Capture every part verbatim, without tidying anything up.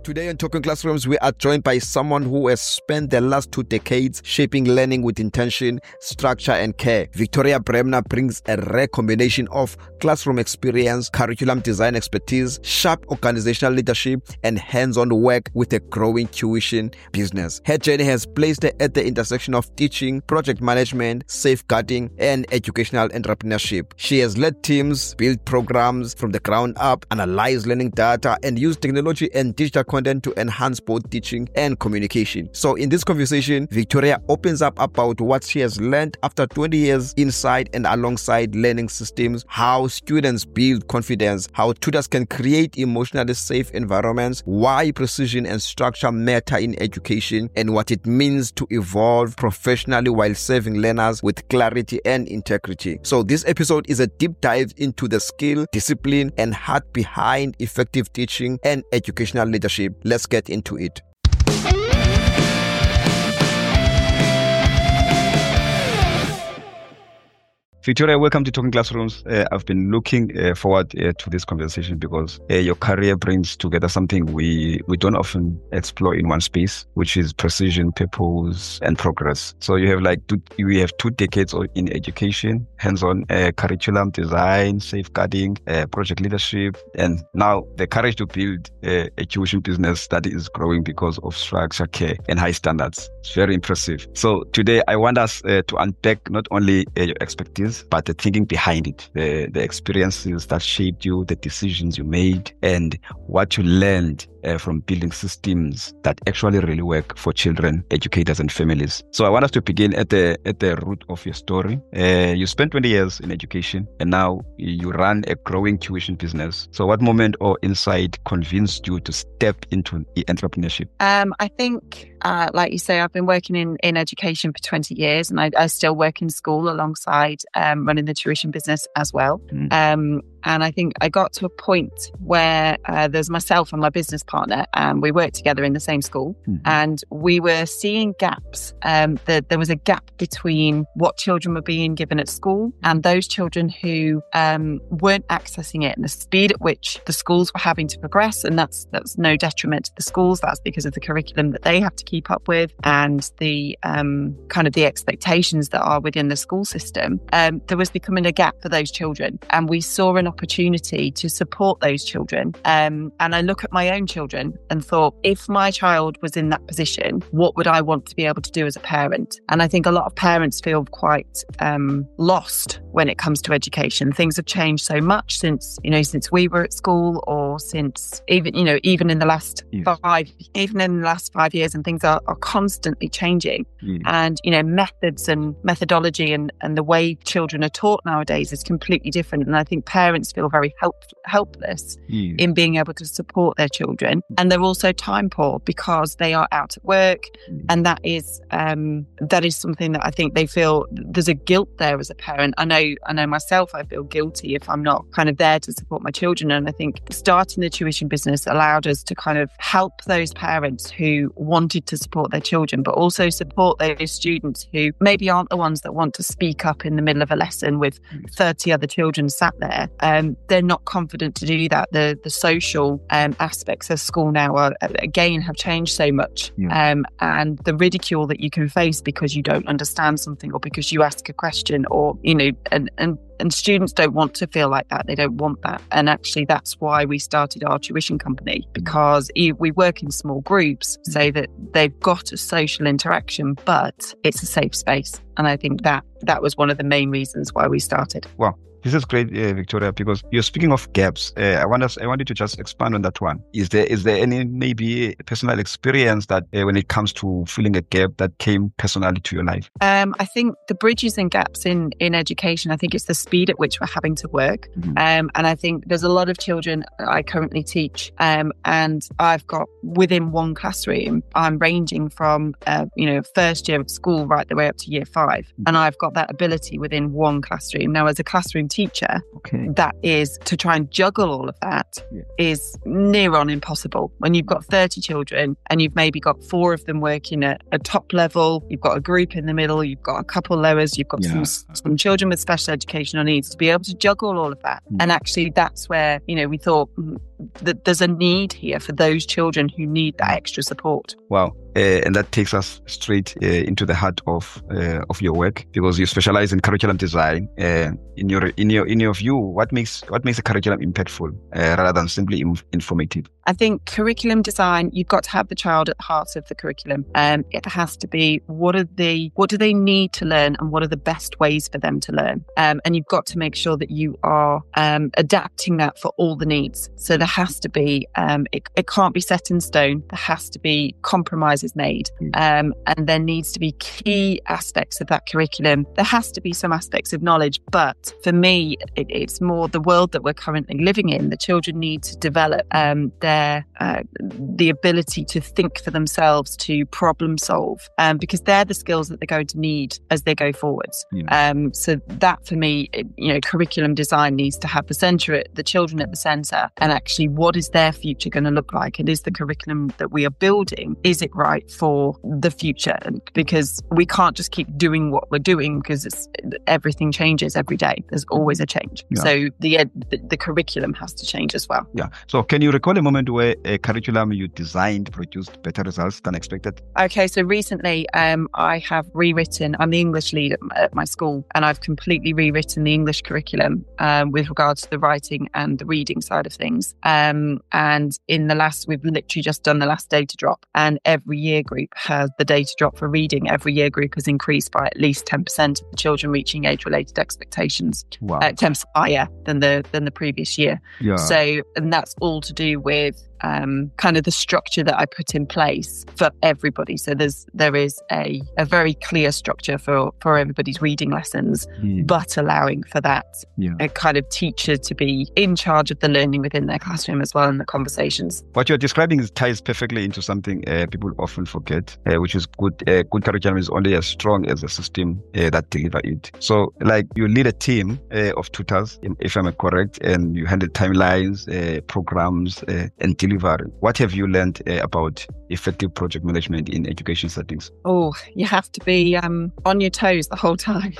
Today on Talking Classrooms, we are joined by someone who has spent the last two decades shaping learning with intention, structure, and care. Victoria Bremner brings a rare combination of classroom experience, curriculum design expertise, sharp organizational leadership, and hands-on work with a growing tuition business. Her journey has placed her at the intersection of teaching, project management, safeguarding, and educational entrepreneurship. She has led teams, built programs from the ground up, analyzed learning data, and used technology and digital content to enhance both teaching and communication. So in this conversation, Victoria opens up about what she has learned after twenty years inside and alongside learning systems, how students build confidence, how tutors can create emotionally safe environments, why precision and structure matter in education, and what it means to evolve professionally while serving learners with clarity and integrity. So this episode is a deep dive into the skill, discipline, and heart behind effective teaching and educational leadership. Let's get into it. Victoria, welcome to Talking Classrooms. Uh, I've been looking uh, forward uh, to this conversation because uh, your career brings together something we, we don't often explore in one space, which is precision, purpose, and progress. So you have like two, you have two decades in education, hands-on uh, curriculum design, safeguarding, uh, project leadership, and now the courage to build uh, a tuition business that is growing because of structure, care, and high standards. It's very impressive. So today I want us uh, to unpack not only uh, your expertise, but the thinking behind it, the, the experiences that shaped you, the decisions you made, and what you learned uh, from building systems that actually really work for children, educators, and families. So I want us to begin at the at the root of your story. Uh, you spent twenty years in education, and now you run a growing tuition business. So what moment or insight convinced you to step into entrepreneurship? Um, I think, uh, like you say, I've been working in, in education for twenty years, and I, I still work in school alongside um, running the tuition business as well. Mm. Um, and I think I got to a point where uh, there's myself and my business partner, and we worked together in the same school, mm. and we were seeing gaps. Um, that there was a gap between what children were being given at school and those children who um, weren't accessing it, and the speed at which the schools were having to progress. And that's that's no detriment to the schools. That's because of the curriculum that they have to keep up with and the um, kind of the expectations that are within the school system. Um, there was becoming a gap for those children, and we saw an opportunity to support those children. Um, and I look at my own children and thought, if my child was in that position, what would I want to be able to do as a parent? And I think a lot of parents feel quite um, lost when it comes to education. Things have changed so much since, you know, since we were at school, or since even, you know, even in the last yes. five, even in the last five years, and things are, are constantly changing. Yes. And, you know, methods and methodology and, and the way children are taught nowadays is completely different. And I think parents feel very help, helpless yes. in being able to support their children. And they're also time poor because they are out at work. Yes. And that is, um, that is something that I think they feel there's a guilt there as a parent. I know, I know myself, I feel guilty if I'm not kind of there to support my children. And I think starting the tuition business allowed us to kind of help those parents who wanted to support their children, but also support those students who maybe aren't the ones that want to speak up in the middle of a lesson with thirty other children sat there. Um, they're not confident to do that. The the social um, aspects of school now are, again, have changed so much. Yeah. Um, and the ridicule that you can face because you don't understand something, or because you ask a question, or, you know, and, and And students don't want to feel like that. They don't want that. And actually, that's why we started our tuition company, because we work in small groups so that they've got a social interaction, but it's a safe space. And I think that that was one of the main reasons why we started. Wow. This is great, uh, Victoria, because you're speaking of gaps. Uh, I want us, I wanted to just expand on that one. Is there, is there any maybe personal experience that uh, when it comes to filling a gap that came personally to your life? Um, I think the bridges and gaps in, in education, I think it's the speed at which we're having to work. Mm-hmm. Um, and I think there's a lot of children I currently teach, um, and I've got within one classroom, I'm ranging from, uh, you know, first year of school right the way up to year five. Mm-hmm. And I've got that ability within one classroom. Now, as a classroom trained teacher, okay. that is to try and juggle all of that yeah. is near on impossible. When you've got thirty children and you've maybe got four of them working at a top level, you've got a group in the middle, you've got a couple lowers, you've got yeah. some, some children with special educational needs, to be able to juggle all of that. Mm. And actually that's where, you know, we thought that there's a need here for those children who need that extra support. Wow. Uh, and that takes us straight uh, into the heart of uh, of your work, because you specialize in curriculum design. Uh, in your in your in your view, what makes what makes a curriculum impactful uh, rather than simply inf- informative? I think curriculum design, you've got to have the child at the heart of the curriculum. Um, it has to be what are the what do they need to learn, and what are the best ways for them to learn. Um, and you've got to make sure that you are um, adapting that for all the needs. So there has to be um, it, it can't be set in stone. There has to be compromises made, um, and there needs to be key aspects of that curriculum. There has to be some aspects of knowledge, but for me, it, it's more the world that we're currently living in. The children need to develop um, their uh, the ability to think for themselves, to problem solve, um, because they're the skills that they're going to need as they go forwards. Yeah. Um, so that for me, it, you know, curriculum design needs to have the centre, the children at the centre, and actually, what is their future going to look like? And is the curriculum that we are building, is it right for the future? Because we can't just keep doing what we're doing, because it's, everything changes every day. There's always a change. Yeah. So the, the the curriculum has to change as well. Yeah. So can you recall a moment where a curriculum you designed produced better results than expected? Okay. So recently, um, I have rewritten. I'm the English lead at, at my school, and I've completely rewritten the English curriculum um, with regards to the writing and the reading side of things. Um, and in the last, we've literally just done the last data drop, and every year group has the data drop for reading. Every year group has increased by at least ten percent of the children reaching age-related expectations. Wow. Uh, ten percent higher than the than the previous year. Yeah. So, and that's all to do with um, kind of the structure that I put in place for everybody. So there's there is a, a very clear structure for, for everybody's reading lessons, mm. but allowing for that yeah. a kind of teacher to be in charge of the learning within their classroom as well, and the conversations. What you're describing is, ties perfectly into something uh, people often forget, uh, which is good. Uh, good curriculum is only as strong as the system uh, that deliver it. So, like, you lead a team uh, of tutors, if I'm correct, and you handle timelines, uh, programs, uh, and delivery. What have you learned uh, about effective project management in education settings? Oh, you have to be um, on your toes the whole time.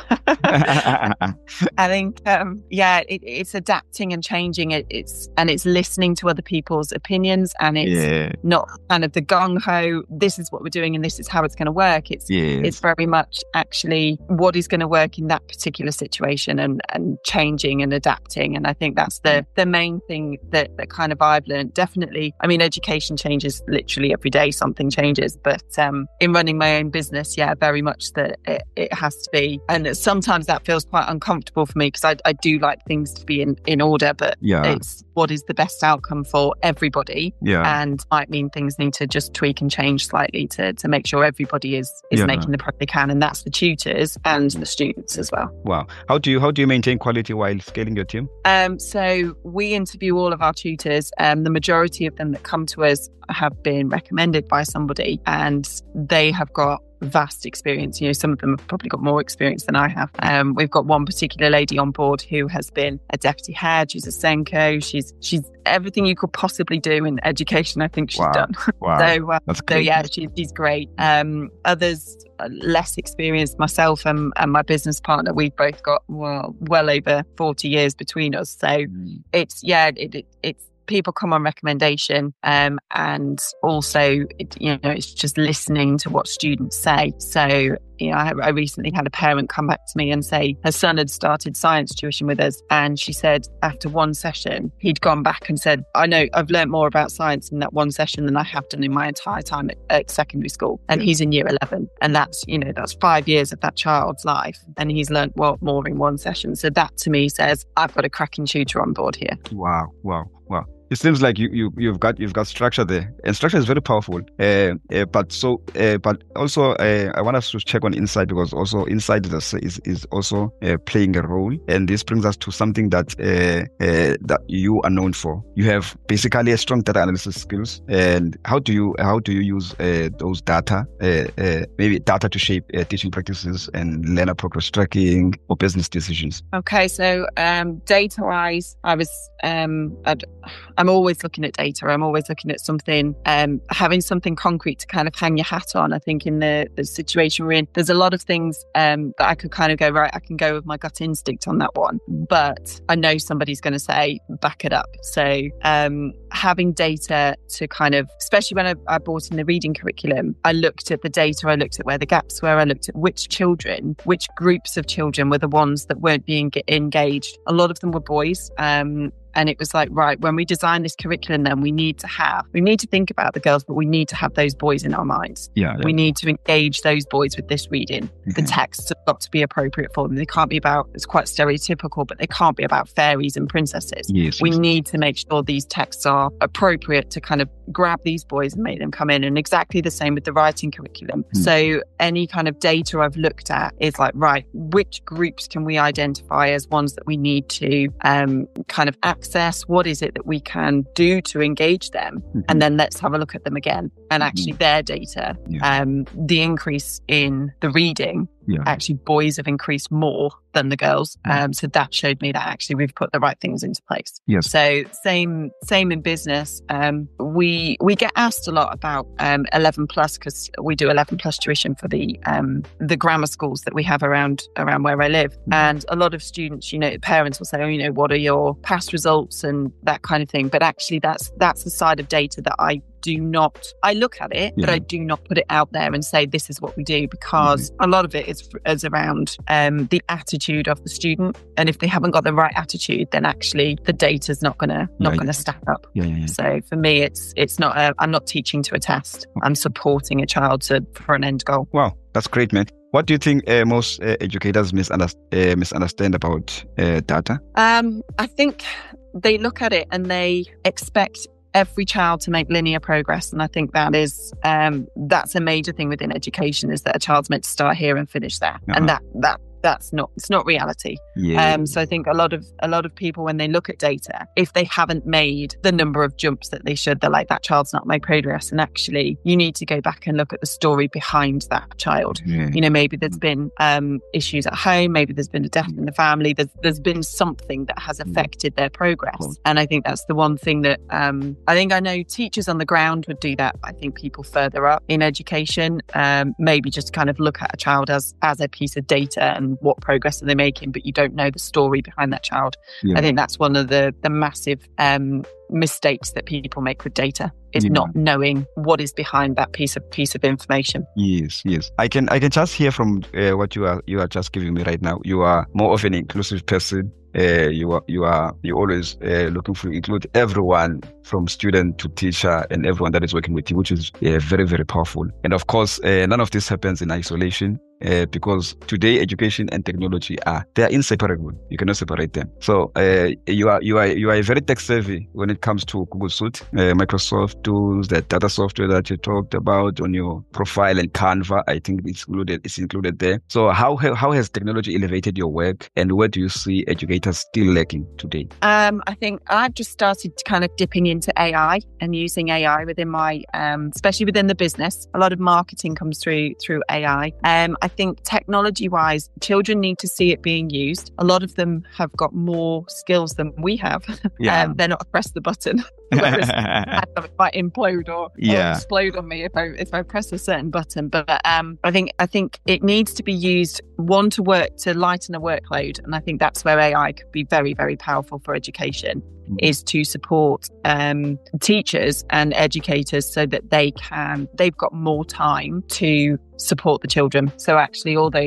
I think, um, yeah, it, it's adapting and changing. It, it's and it's listening to other people's opinions, and it's yeah. not kind of the gung ho. This is what we're doing, and this is how it's going to work. It's yes. it's very much actually what is going to work in that particular situation, and and changing and adapting. And I think that's the the main thing that that kind of I've learned. Definitely. I mean, education changes literally every day, something changes. But um, in running my own business, yeah, very much that it, it has to be. And sometimes that feels quite uncomfortable for me, because I, I do like things to be in, in order, but yeah. it's what is the best outcome for everybody. Yeah. And might mean things need to just tweak and change slightly to, to make sure everybody is, is yeah. making the progress they can. And that's the tutors and the students as well. Wow. How do you, how do you maintain quality while scaling your team? Um, so we interview all of our tutors. Um, the majority of them that come to us have been recommended by somebody, and they have got vast experience. You know, some of them have probably got more experience than I have. Um, we've got one particular lady on board who has been a deputy head. She's a Senko. She's she's everything you could possibly do in education. I think she's wow. done. Wow. so, uh, That's so yeah, she, she's great. Um, others less experienced, myself and, and my business partner, we've both got well well over forty years between us. So mm. it's yeah, it, it it's. people come on recommendation, um, and also, it, you know, it's just listening to what students say. So, you know, I, I recently had a parent come back to me and say her son had started science tuition with us, and she said after one session, he'd gone back and said, I know I've learned more about science in that one session than I have done in my entire time at, at secondary school. And he's in year eleven. And that's, you know, that's five years of that child's life. And he's learned well, more in one session. So that to me says, I've got a cracking tutor on board here. Wow, wow, wow. it seems like you, you you've got you've got structure there, and structure is very powerful. Uh, uh, but so, uh, but also, uh, I want us to check on insight, because also insight is is, is also uh, playing a role, and this brings us to something that uh, uh, that you are known for. You have basically a strong data analysis skills, and how do you how do you use uh, those data, uh, uh, maybe data to shape uh, teaching practices and learner progress tracking or business decisions? Okay, so um, data-wise, I was um, I'd, I'm always looking at data. I'm always looking at something, um, having something concrete to kind of hang your hat on. I think in the, the situation we're in, there's a lot of things um, that I could kind of go, right, I can go with my gut instinct on that one, but I know somebody's going to say, back it up. So um, having data to kind of, especially when I, I brought in the reading curriculum, I looked at the data, I looked at where the gaps were, I looked at which children, which groups of children were the ones that weren't being engaged. A lot of them were boys. Um, And it was like, right, when we design this curriculum, then we need to have, we need to think about the girls, but we need to have those boys in our minds. Yeah, yeah. We need to engage those boys with this reading. Mm-hmm. The texts have got to be appropriate for them. They can't be about, it's quite stereotypical, but they can't be about fairies and princesses. Yes, we yes. need to make sure these texts are appropriate to kind of grab these boys and make them come in. And exactly the same with the writing curriculum. Mm-hmm. So any kind of data I've looked at is like, right, which groups can we identify as ones that we need to um, kind of access? What is it that we can do to engage them? Mm-hmm. And then let's have a look at them again. And actually mm-hmm. their data, yeah. um, the increase in the reading, yeah. actually boys have increased more than the girls. Yeah. Um, so that showed me that actually we've put the right things into place. Yes. So same same in business. Um, we we get asked a lot about um, eleven plus, because we do eleven plus tuition for the um, the grammar schools that we have around around where I live. Mm-hmm. And a lot of students, you know, parents will say, oh, you know, what are your past results and that kind of thing. But actually that's that's the side of data that I do not, I look at it, yeah. but I do not put it out there and say, this is what we do, because mm-hmm. a lot of it is, is around um, the attitude of the student. And if they haven't got the right attitude, then actually the data's not going to, not yeah, going to yeah. stack up. Yeah, yeah, yeah. So for me, it's, it's not, a, I'm not teaching to a test. I'm supporting a child to, for an end goal. Wow. That's great, man. What do you think uh, most uh, educators misunderstand, uh, misunderstand about uh, data? Um, I think they look at it and they expect every child to make linear progress. And I think that is, um, that's a major thing within education, is that a child's meant to start here and finish there. Uh-huh. And that, that, that's not, it's not reality. Yeah. Um, so I think a lot of, a lot of people, when they look at data, if they haven't made the number of jumps that they should, they're like, that child's not made progress. And actually you need to go back and look at the story behind that child. Yeah. You know, maybe there's been, um, issues at home, maybe there's been a death in the family, there's, there's been something that has affected their progress. And I think that's the one thing that, um, I think I know teachers on the ground would do that. I think people further up in education, um, maybe just kind of look at a child as, as a piece of data and what progress are they making, but you don't know the story behind that child. Yeah. I think that's one of the the massive um, mistakes that people make with data, is yeah. not knowing what is behind that piece of piece of information. Yes, yes. I can I can just hear from uh, what you are you are just giving me right now. You are more of an inclusive person. Uh, you are you are you always uh, looking to include everyone, from student to teacher and everyone that is working with you, which is uh, very very powerful. And of course, uh, none of this happens in isolation. Uh, because today education and technology are they are inseparable. You cannot separate them. So uh, you are you are you are very tech savvy when it comes to Google Suite, uh, Microsoft tools, the data software that you talked about on your profile, and Canva. I think it's included. It's included there. So how how has technology elevated your work, and where do you see educators still lacking today? Um, I think I've just started kind of dipping into A I and using A I within my, um, especially within the business. A lot of marketing comes through through A I. Um, I think technology-wise, children need to see it being used. A lot of them have got more skills than we have. Yeah. um, they're not a press the button. Whereas it might implode or, yeah. or explode on me if I if I press a certain button. But um, I think I think it needs to be used, one, to work to lighten a workload, and I think that's where A I could be very very powerful for education. Mm-hmm. Is to support um, teachers and educators so that they can they've got more time to support the children. So actually, all those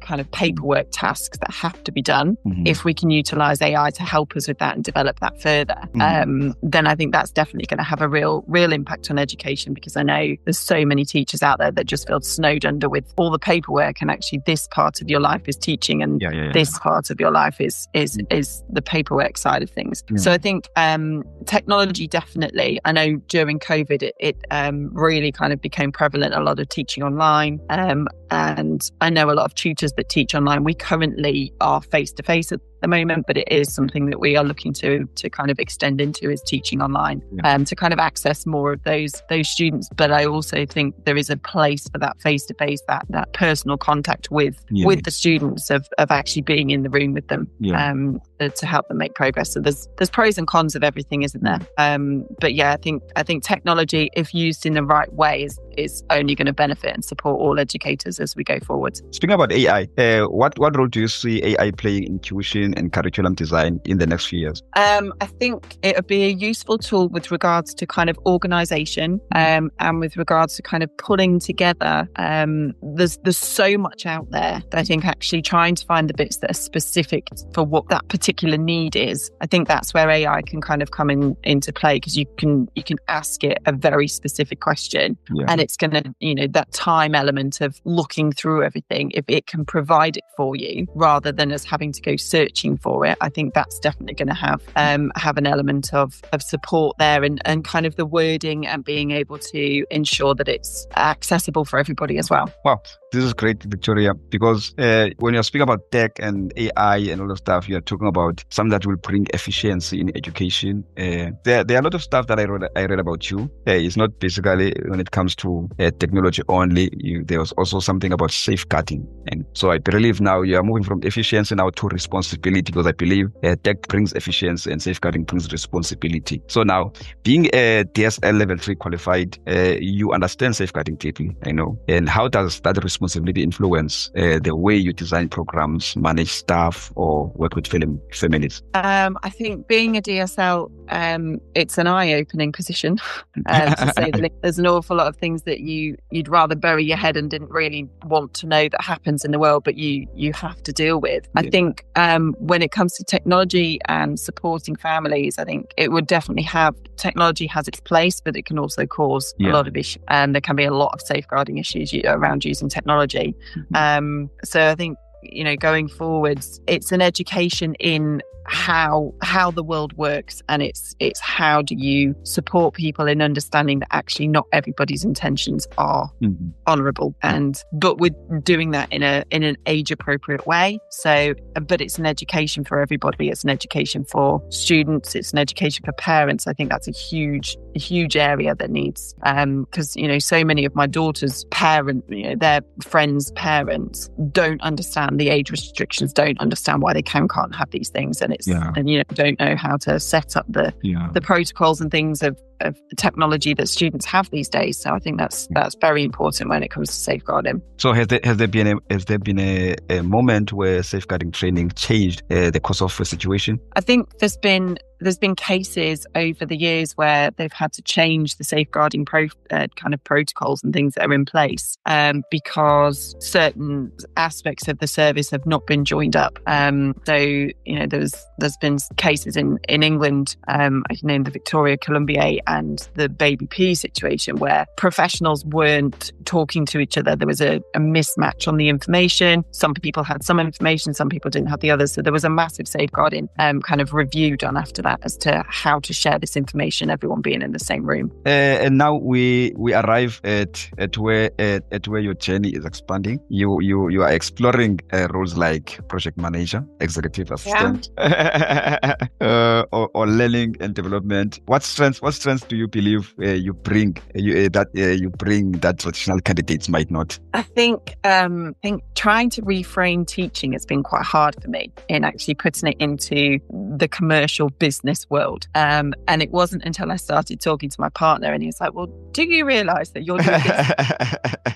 kind of paperwork tasks that have to be done, Mhm. if we can utilize A I to help us with that and develop that further, Mhm. um, then I think that's definitely going to have a real, real impact on education, because I know there's so many teachers out there that just feel snowed under with all the paperwork, and actually this part of your life is teaching, and Yeah, yeah, yeah. this part of your life is is Mm. is the paperwork side of things. Yeah. So I think um, technology definitely. I know during COVID, it, it um, really kind of became prevalent. A lot of teaching online, um, and I know a lot of tutors that teach online. We currently are face to face at the moment, but it is something that we are looking to to kind of extend into, is teaching online, Yeah. um, to kind of access more of those those students. But I also think there is a place for that face to face, that that personal contact with Yeah. with the students, of of actually being in the room with them, Yeah. um, uh, to help them make progress. So there's there's pros and cons of everything, isn't there? Um, but yeah, I think I think technology, if used in the right way, is is only going to benefit and support all educators as we go forward. Speaking about A I, uh, what what role do you see A I playing in tuition and curriculum design in the next few years? Um, I think it would be a useful tool with regards to kind of organisation, um, and with regards to kind of pulling together. Um, there's there's so much out there that I think actually trying to find the bits that are specific for what that particular need is. I think that's where A I can kind of come in into play, because you can you can ask it a very specific question, Yeah. and it's going to, you know, that time element of looking through everything. If it can provide it for you rather than us having to go searching for it, I think that's definitely going to have um, have an element of of support there, and, and kind of the wording, and being able to ensure that it's accessible for everybody as well. Wow, this is great, Victoria, because uh, when you're speaking about tech and A I and all the stuff, you're talking about something that will bring efficiency in education. Uh, there, there are a lot of stuff that I read, I read about you. Uh, it's not basically when it comes to uh, technology only. You, there was also something about safeguarding. And so I believe now you are moving from efficiency now to responsibility, because I believe uh, tech brings efficiency and safeguarding brings responsibility. So now, being a D S L level three qualified, uh, you understand safeguarding deeply, I know. And how does that responsibility influence uh, the way you design programs, manage staff, or work with fam- families? Um, I think being a D S L, um, it's an eye-opening position, um, to say the least. There's an awful lot of things that you you'd rather bury your head and didn't really want to know that happens in the world, but you you have to deal with. I Yeah. think um, when it comes to technology and supporting families, I think it would definitely have technology has its place, but it can also cause Yeah. a lot of issues, and there can be a lot of safeguarding issues u- around using technology. Mhm. Um, so I think, you know, going forwards, it's an education in how how the world works, and it's it's how do you support people in understanding that actually not everybody's intentions are Mhm. honourable, and but with doing that in a in an age appropriate way. So, but it's an education for everybody. It's an education for students. It's an education for parents. I think that's a huge a huge area that needs, um because you know, so many of my daughter's parent, you know, their friends' parents don't understand the age restrictions, don't understand why they can can't have these things, and it's Yeah. and you know, don't know how to set up the Yeah. the protocols and things of of the technology that students have these days. So I think that's that's very important when it comes to safeguarding. So has there has there been a has there been a, a moment where safeguarding training changed uh, the course of a situation? I think there's been there's been cases over the years where they've had to change the safeguarding pro, uh, kind of protocols and things that are in place, um, because certain aspects of the service have not been joined up. Um, so you know, there's there's been cases in in England. Um, I can name the Victoria Columbier and the Baby P situation, where professionals weren't talking to each other. There was a, a mismatch on the information. Some people had some information, some people didn't have the others. So there was a massive safeguarding um, kind of review done after that as to how to share this information, everyone being in the same room. Uh, and now we we arrive at at where at, at where your journey is expanding. You you you are exploring uh, roles like project manager, executive assistant, uh, or, or learning and development. What strengths what strengths do you believe uh, you bring uh, you, uh, that uh, you bring that traditional candidates might not? I think um, I think trying to reframe teaching has been quite hard for me in actually putting it into the commercial business world. Um, and it wasn't until I started talking to my partner, and he was like, "Well, do you realise that you're doing this?"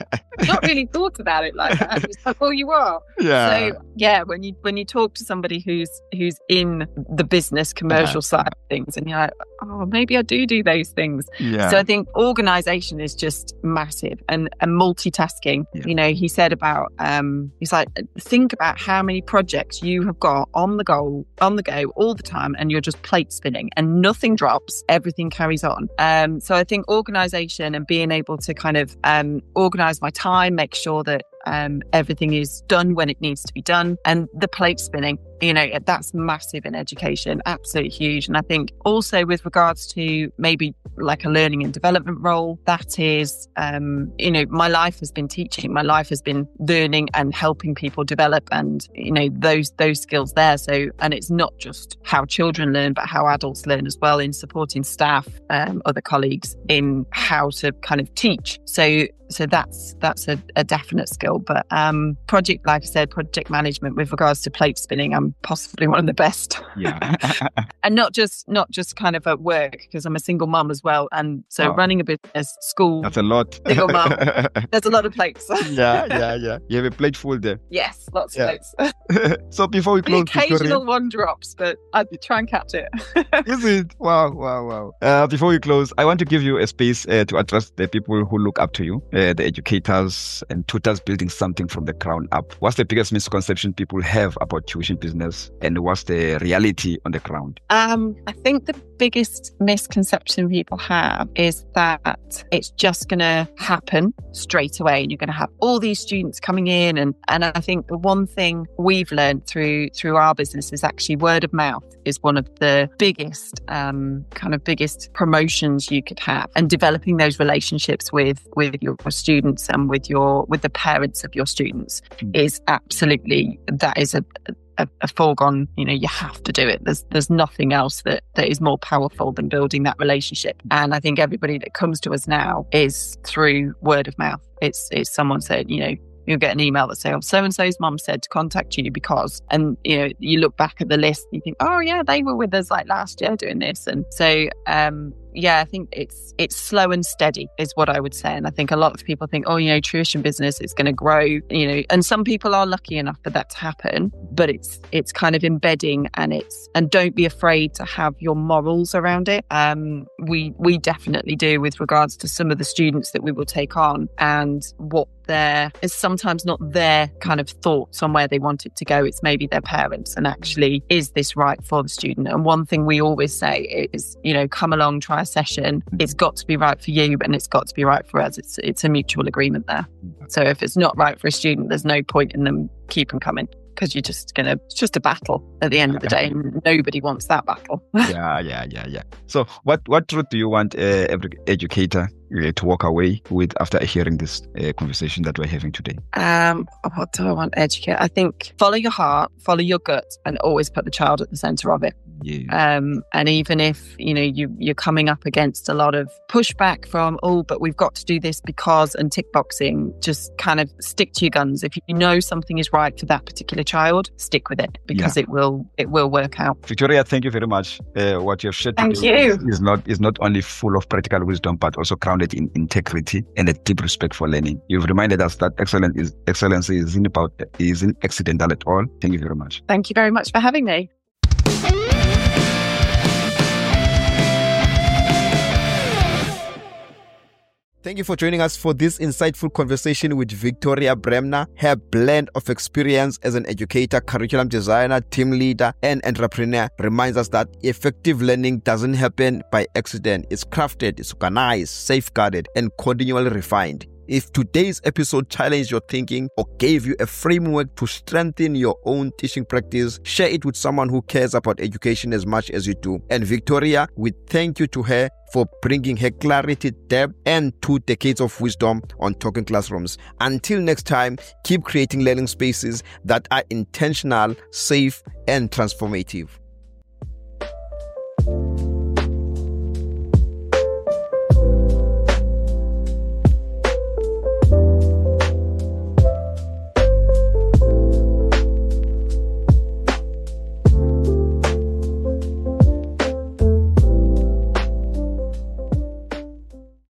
not really thought about it like that. It's like, well, you are. Yeah. So yeah, when you when you talk to somebody who's who's in the business commercial Uh-huh. side of things, and you're like, oh, maybe I do do those things. Yeah. So I think organization is just massive, and, and multitasking. Yeah. You know, he said about um, he's like, think about how many projects you have got on the go, on the go all the time, and you're just plate spinning, and nothing drops, everything carries on. Um, so I think organization and being able to kind of um, organize my time, make sure that Um, everything is done when it needs to be done. And the plate spinning, you know, that's massive in education, absolutely huge. And I think also with regards to maybe like a learning and development role, that is, um, you know, my life has been teaching. My life has been learning and helping people develop, and, you know, those those skills there. So, and it's not just how children learn, but how adults learn as well, in supporting staff, um, other colleagues, in how to kind of teach. So, so that's that's a, a definite skill. But um, project, like I said, project management with regards to plate spinning, I'm possibly one of the best. Yeah. And not just not just kind of at work, because I'm a single mum as well. And so Oh. running a business, school, That's a lot. Single mum. there's a lot of plates. yeah, yeah, yeah. You have a plate full there. Yes, lots Yeah. of plates. So before we The close, occasional Victoria, one drops, but I try and catch it. is it? Wow, wow, wow. Uh, before we close, I want to give you a space uh, to address the people who look up to you, uh, the educators and tutors building something from the ground up. What's the biggest misconception people have about tuition business, and what's the reality on the ground? Um, I think the biggest misconception people have is that it's just going to happen straight away, and you're going to have all these students coming in. And, and I think the one thing we've learned through through our business is actually word of mouth is one of the biggest um, kind of biggest promotions you could have, and developing those relationships with with your students and with your with the parents of your students Mm. is absolutely, that is a A, a foregone, you know, you have to do it. There's there's nothing else that, that is more powerful than building that relationship. And I think everybody that comes to us now is through word of mouth. It's it's someone said, you know, you'll get an email that say, oh, so-and-so's mum said to contact you because, and, you know, you look back at the list and you think, oh yeah, they were with us like last year doing this. And so, um, yeah, I think it's it's slow and steady is what I would say. And I think a lot of people think, oh, you know, tuition business is going to grow, you know, and some people are lucky enough for that to happen, but it's it's kind of embedding, and it's, and don't be afraid to have your morals around it. Um, we we definitely do with regards to some of the students that we will take on, and what their is sometimes not their kind of thoughts on where they want it to go. It's maybe their parents, and actually, is this right for the student? And one thing we always say is, you know, come along, try a session. It's got to be right for you, and it's got to be right for us. It's it's a mutual agreement there. So if it's not right for a student, there's no point in them keeping coming, because you're just gonna, it's just a battle at the end of the day, and nobody wants that battle. yeah, yeah, yeah, yeah. So what, what truth do you want uh, every educator uh, to walk away with after hearing this uh, conversation that we're having today? Um, what do I want to educate? I think follow your heart, follow your gut, and always put the child at the centre of it. Yeah. Um, and even if, you know, you, you're coming up against a lot of pushback from, oh, but we've got to do this because, and tick boxing, just kind of stick to your guns. If you know something is right for that particular child, stick with it, because Yeah. it will it will work out. Victoria, thank you very much. Uh, what you have shared Thank today you. Is, is not is not only full of practical wisdom, but also grounded in integrity and a deep respect for learning. You've reminded us that excellence is excellence isn't about isn't accidental at all. Thank you very much. Thank you very much for having me. Thank you for joining us for this insightful conversation with Victoria Bremner. Her blend of experience as an educator, curriculum designer, team leader, and entrepreneur reminds us that effective learning doesn't happen by accident. It's crafted, it's organized, safeguarded, and continually refined. If today's episode challenged your thinking or gave you a framework to strengthen your own teaching practice, share it with someone who cares about education as much as you do. And Victoria, we thank you to her for bringing her clarity, depth, and two decades of wisdom on Talking Classrooms. Until next time, keep creating learning spaces that are intentional, safe, and transformative.